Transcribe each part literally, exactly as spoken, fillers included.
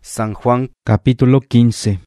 San Juan capítulo quince.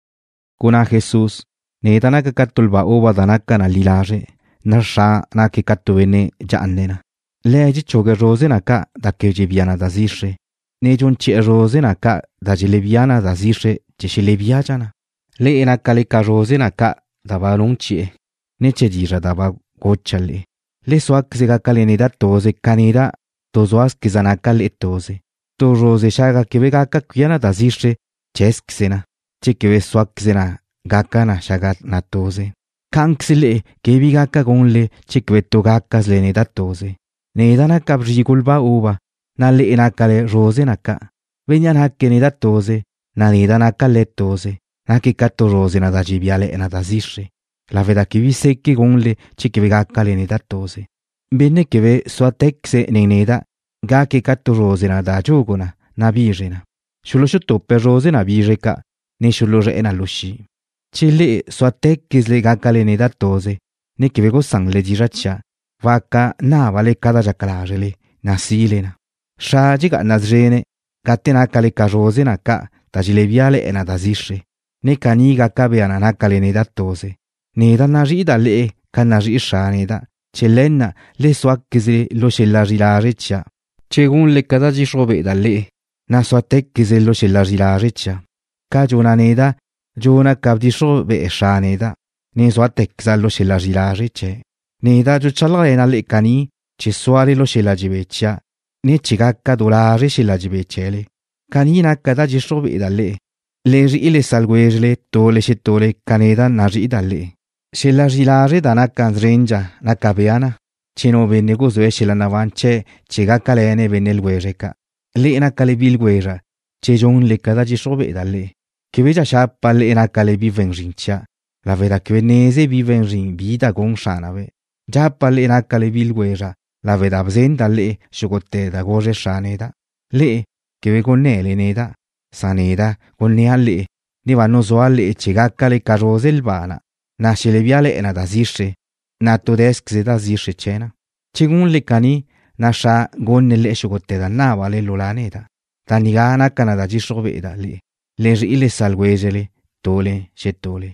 Kuna Jesús, nedana ka katulba oba danaka na lilaje, na sha na ke katubene jannena. Leji choge rose na ka da ke jibiana da zishe. Ne jon chi rose na ka da jilebiana da zishe, jishilebia jana. Le na kale ka rose na ka da balong chi. Ne che jira da ba gochale. Le swak se ka kale ne da toze kanida, tozoas kizana kale toze. To rose shaga kebe gaka kuyana da zishe, chesksena. Che kebe swaksena, gaka na shagat na toze. Kanksile kebi gaka gonle, che kebe to gakas le ne da toze. Ne da na kab rigulba uba, na le na kale rose na ka. Venyan hakke ne da toze, na ne da na kale toze. Na ke kato rose na da jibiale na da zishe. La veda kebi seke gonle, che kebe gaka le ne da toze. Bene kebe swatekse ne ne da. Ga ke katto rose na da jogona na birena. Shulo shuto per rose na bireka ne shulo re na lushi. Chile swatek kisle ga kale ne da toze ne ke vego sang le diracha. Vaka na vale kada jakalajele na silena. Shaji ga nazrene gatte na kale ka rose na ka ta jilebiale e na da zishe. Ne kani ga kabe ana na kale ne da toze. Ne da na rida le ka na risha ne da. Chelenna le swak kisle lo shella rilarecha. Cegun le kada jishobe dalle, na swatek kizello shellari la reccia. Ka jona neda, jona kabdishobe e shaneda, ne swatek zallo shellari la recce. Neda giuccialena le cani, ci suare lo shellagibeccia, ne cigacca dolare shellagibecele. Canina kada jishobe dalle, le rile salguesle, tole scettole, caneda nari dalle. Shellari la reda na canzrengia, na cabeana. Chino venne gozo esce la navance, cega calene venne il guerreca. Le na calebil guerra, ce jon le cada gisobe dalle. Che veja sciappa le na calebi venrincia. La vera che venese vive in rin vida con sanave. Giappa le na calebil guerra, la vera absen dalle, sciugotte da gose saneda. Le, che ve con ne le neda, saneda, con ne alle, ne vanno so alle e cegacca le carose il vana. Nasce le viale e na da zisce. Na todesk se da zishe cena. Cegun le cani, na sha gonne le shugote da nava le lolaneda. Da nigana cana da jishobe da le. Le rile salguesele, tole, shetole.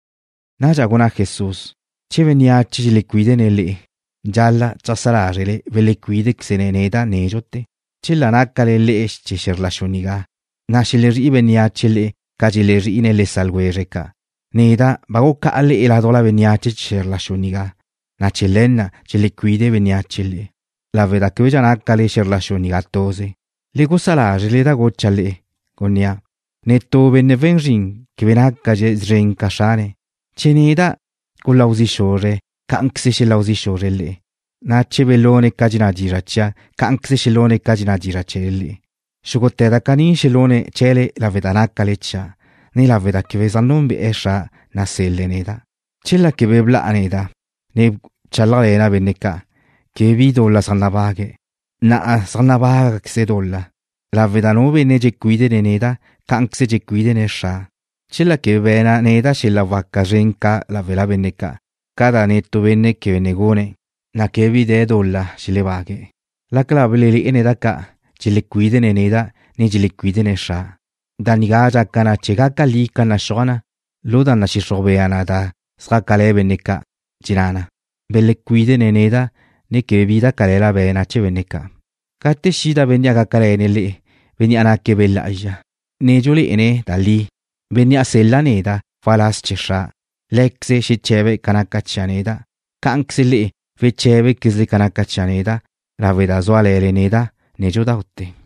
Na jagona Jesus. Ce venia ci le guide nelle. Gialla, ciasaragele, ve le guide xene neda nejote. Ce la naccale le esce sherlashoniga. Nasce le rivenia cele, caji le rine le salguereca. Neda, bagocca alle e la dola veniace cer la shoniga. Na celenna, ce le guide veniacele. La veda che veja naccale cer la shoniga tose. Le gosalage le da goccia le, gonia. Netto venne venrin, che venacca je zren casane. Ce neda, con la usishore, canxe ce la usishore le. Na cebellone cagina giraccia, canxe celone cagina giracele le. Sciugotte da canin celone cele la veda naccale cia. Ne la veda che vesa non be esha na selle neda. Cella che bebla aneda. Ne ciallarena venneca. Che vi dolla sannabaghe. Na sannabaga che se dolla. La veda nove ne je guide ne neda. Canxe je guide ne sha. Cella che vena neda cella vacca renca la vela venneca. Cada netto venne che venegone. Na che vide dolla ce le vaghe. La clave le neda ca. Ce le guide ne neda. Ne je le guide ne sha. Danigaja kana chegaka li kana shona, loda na shishobeana da, skakale beneka, jirana. Belle guide neneda, ne che vida calela bena ce veneka. Katte shida venia kakale nele, venia na che bella aja. Nejoli ene da li, venia sella neda, falas chesha. Lexe shiceve kanakaccianeda, kanksele, feceve kisli kanakaccianeda, la veda zoale neda, nejo da otte.